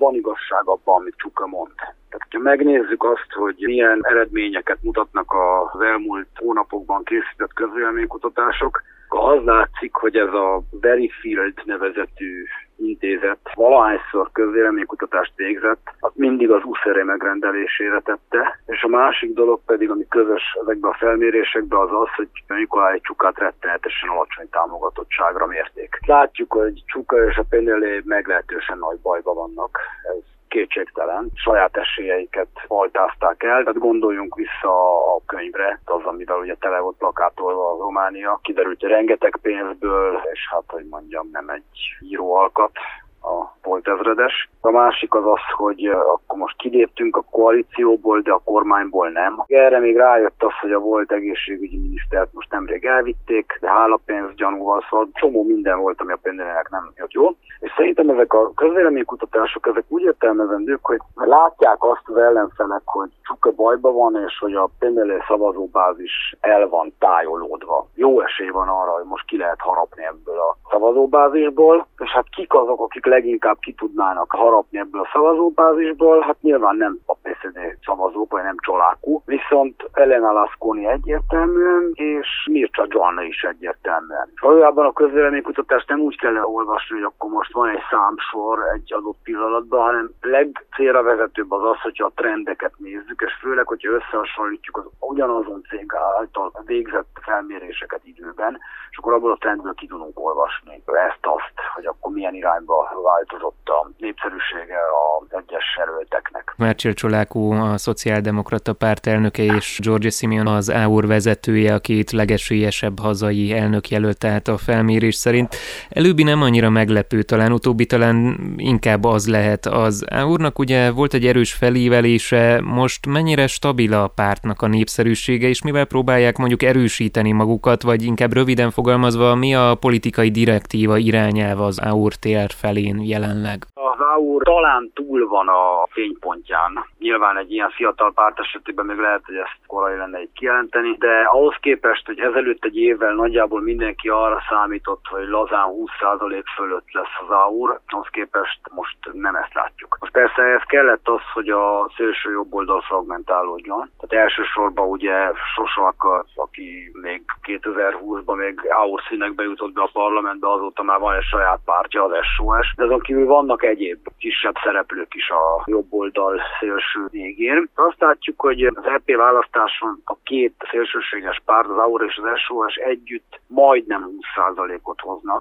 van igazság abban, amit Csuka mond. Tehát, ha megnézzük azt, hogy milyen eredményeket mutatnak az elmúlt hónapokban készített közvéleménykutatások, az látszik, hogy ez a Verifield nevezetű intézet valahányszor közvéleménykutatást végzett, az mindig az USZR megrendelésére tette, és a másik dolog pedig, ami közös ezekben a felmérésekben, az az, hogy Nikolaj Csukát rettenetesen alacsony támogatottságra mérték. Látjuk, hogy Csuka és a PNL meglehetősen nagy bajban vannak. Ez kétségtelen. Saját esélyeiket faltázták el, tehát gondoljunk vissza a könyvre, az, amivel ugye tele volt plakátolva a Románia. Kiderült, hogy rengeteg pénzből, és hát, hogy mondjam, nem egy íróalkat a volt ezredes. A másik az az, hogy akkor most kiléptünk a koalícióból, de a kormányból nem. Erre még rájött az, hogy a volt egészségügyi minisztert most nemrég elvitték, de hálapénz gyanúval, szóval csomó minden volt, ami a PNL-nek nem jött jól. És szerintem ezek a közvéleménykutatások, ezek úgy értelmezendők, hogy látják azt az ellenfelek, hogy Csuka bajban van, és hogy a PNL szavazóbázis el van tájolódva. Jó esély van arra, hogy most ki lehet harapni ebből a szavazóbázisból, és hát kik azok, akik leginkább ki tudnának harapni ebből a szavazóbázisból, hát nyilván nem a PSD szavazók, vagy nem Csolákú, viszont Elena Laszkóni egyértelműen, és Mircea Joanna is egyértelműen. Valójában a közvéleménykutatást nem úgy kell olvasni, hogy akkor most van egy számsor egy adott pillanatban, hanem legcélra vezetőbb az, hogyha a trendeket nézzük, és főleg, hogyha összehasonlítjuk az ugyanazon cég által végzett felméréseket időben, és akkor abból a trendből ki tudunk olvasni ezt-azt, hogy akkor milyen irányba változott a népszerűsége az egyes jelölteknek. Márcsél Csolákú, a Szociáldemokrata Párt elnöke, és György Simion az AUR vezetője, a két legesélyesebb hazai elnökjelölt, tehát a felmérés szerint. Előbbi nem annyira meglepő, talán utóbbi talán inkább az lehet. Az AUR-nak ugye volt egy erős felívelése, most mennyire stabil a pártnak a népszerűsége, és mivel próbálják mondjuk erősíteni magukat, vagy inkább röviden fogalmazva, mi a politikai direktíva irányelve az AUR tér felén jelenleg? Az AUR talán túl van a fénypontján. Nyilván egy ilyen fiatal párt esetében még lehet, hogy ezt korai lenne így kijelenteni, de ahhoz képest, hogy ezelőtt egy évvel nagyjából mindenki arra számított, hogy lazán 20% fölött lesz az AUR, ahhoz képest most nem ezt látjuk. Most persze ehhez kellett az, hogy a szélső jobboldal fragmentálódjon. Tehát elsősorban ugye Sosalka, aki még 2020-ban még AUR színekbe jutott be a parlamentbe, azóta már van egy saját pártja, az SOS, de azon kívül vannak egyéb kisebb szereplők is a jobboldal szélső végén. Azt látjuk, hogy az EP választáson a két szélsőséges párt, az AUR és az SOS együtt majdnem 20%-ot hoznak,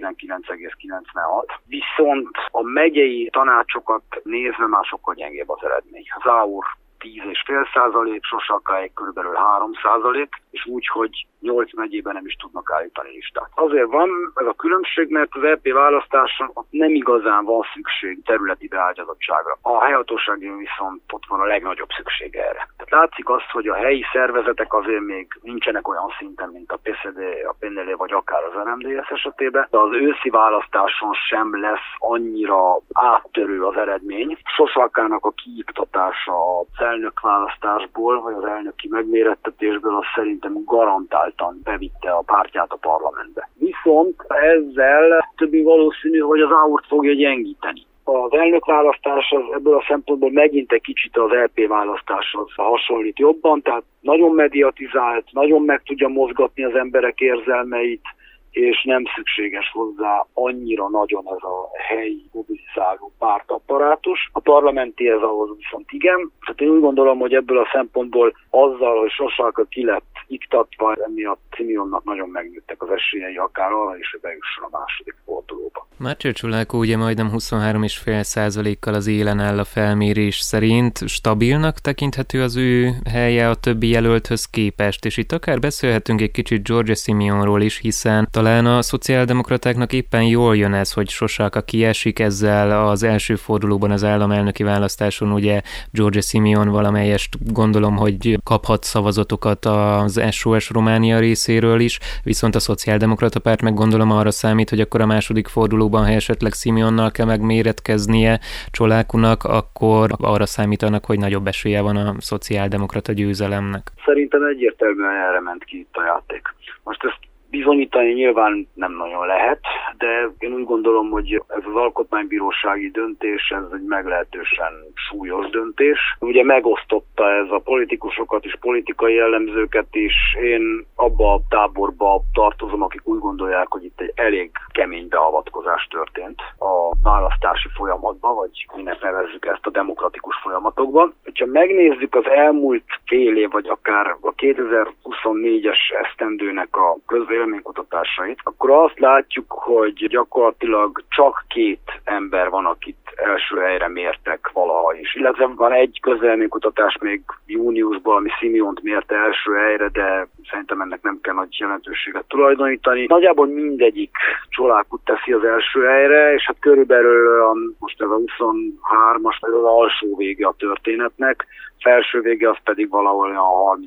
19,96. Viszont a megyei tanácsokat nézve már sokkal gyengébb az eredmény. Az AUR 10,5%, Sosalkáig körülbelül 3%, és úgy, hogy 8 megyében nem is tudnak állítani listát. Azért van ez a különbség, mert az EP választáson nem igazán van szükség területi beágyazottságra. A helyhatóságon viszont ott van a legnagyobb szükség erre. Tehát látszik azt, hogy a helyi szervezetek azért még nincsenek olyan szinten, mint a PSD, a PNL vagy akár az RMDSZ esetében, de az őszi választáson sem lesz annyira áttörő az eredmény. Sosalkának a kiiktatása az elnökválasztásból, vagy az elnöki megmérettetésből, az szerintem garantáltan bevitte a pártját a parlamentbe. Viszont ezzel többé valószínű, hogy az AUR-t fogja gyengíteni. Az elnökválasztás ebből a szempontból megint egy kicsit az LP választáshoz hasonlít jobban, tehát nagyon mediatizált, nagyon meg tudja mozgatni az emberek érzelmeit, és nem szükséges hozzá annyira nagyon ez a helyi mobilizáló pártapparátus. A parlamenti ez ahhoz viszont igen. Tehát én úgy gondolom, hogy ebből a szempontból azzal, hogy Sosalka ki lett iktatva, emiatt Simionnak nagyon megnőttek az esélyei akár arra is, hogy bejusson a második fordulóba. Márcsél Csolákú ugye majdnem 23,5%-kal az élen áll a felmérés szerint. Stabilnak tekinthető az ő helye a többi jelölthöz képest, és itt akár beszélhetünk egy kicsit György Simionról is, hiszen talán a szociáldemokratáknak éppen jól jön ez, hogy Sosalka kiesik, ezzel az első fordulóban az államelnöki választáson ugye György Simion valamelyest gondolom, hogy kaphat szavazatokat az SOS Románia részéről is, viszont a Szociáldemokrata Párt meg gondolom arra számít, hogy akkor a második fordulóban, ha esetleg Simionnal kell megméretkeznie Csolákunak, akkor arra számítanak, hogy nagyobb esélye van a szociáldemokrata győzelemnek. Szerintem egyértelműen erre ment ki itt a játék. Most ezt Bizonyítani nyilván nem nagyon lehet, de én úgy gondolom, hogy ez az alkotmánybírósági döntés, ez egy meglehetősen súlyos döntés. Ugye megosztotta ez a politikusokat és politikai jellemzőket is. Én abba a táborba tartozom, akik úgy gondolják, hogy itt egy elég kemény beavatkozás történt a választási folyamatban, vagy minek nevezzük ezt a demokratikus folyamatokban. Ha megnézzük az elmúlt fél év, vagy akár a 2024-es esztendőnek a közvéleménykutatásait, akkor azt látjuk, hogy gyakorlatilag csak 2 ember van, akit első helyre mértek valaha is. Illetve van egy közvéleménykutatás még júniusban, ami Simeont mérte első helyre, de szerintem ennek nem kell nagy jelentőséget tulajdonítani. Nagyjából mindegyik Csolákot teszi az első helyre, és hát körülbelül most ez a 23-as, ez az alsó vége a történetnek, felső vége az pedig valahol a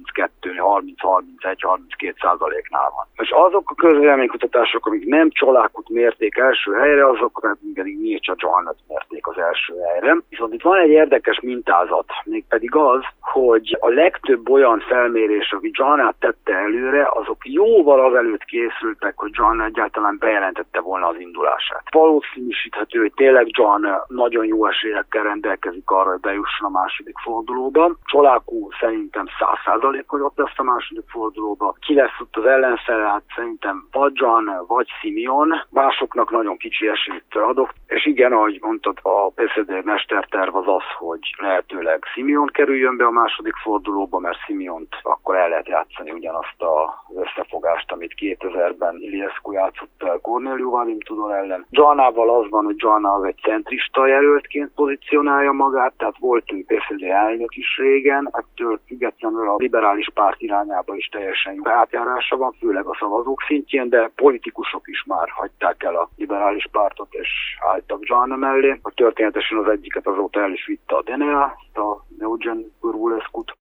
30-31-32%-nál van. És azok a közvéleménykutatások, amik nem Csolákot mérték első helyre, azok pedig Mircea Johannet mérték az első helyre. Viszont itt van egy érdekes mintázat, mégpedig az, hogy a legtöbb olyan felmérés, ami Johannet tette előre, azok jóval azelőtt készültek, hogy Johannet egyáltalán bejelentette volna az indulását. Valószínűsíthető, hogy tényleg Johannet nagyon jó esélyekkel rendelkezik arra, hogy bejusson a második fordulóba. Csolákó szerintem 100% hogy ott lesz a második fordulóba. Ki lesz ott az ellenfele? Hát szerintem vagy Johannet, vagy Simeon. Másoknak nagyon kicsi esélyt adok. És igen, ahogy mondtad, a PSD mesterterv az az, hogy lehetőleg Simeon kerüljön be a második fordulóba, mert Simeont akkor el lehet játszani ugyanazt az összefogást, amit 2000-ben Iliescu játszott el Corneliu Vadim Tudor ellen. Johannával az van, hogy Johannet az egy centrista jelöltként pozícionálja magát, tehát volt ő PSD elnök is régen, ettől függetlenül a liberális párt irányába is teljesen jó átjárása van, főleg a szavazók szintjén, de politikusok is már hagyták el a liberális pártot és álltak Johannet mellé. A történetesen az egyiket azóta el is vitte a DNA, a Eugen Burvulescut.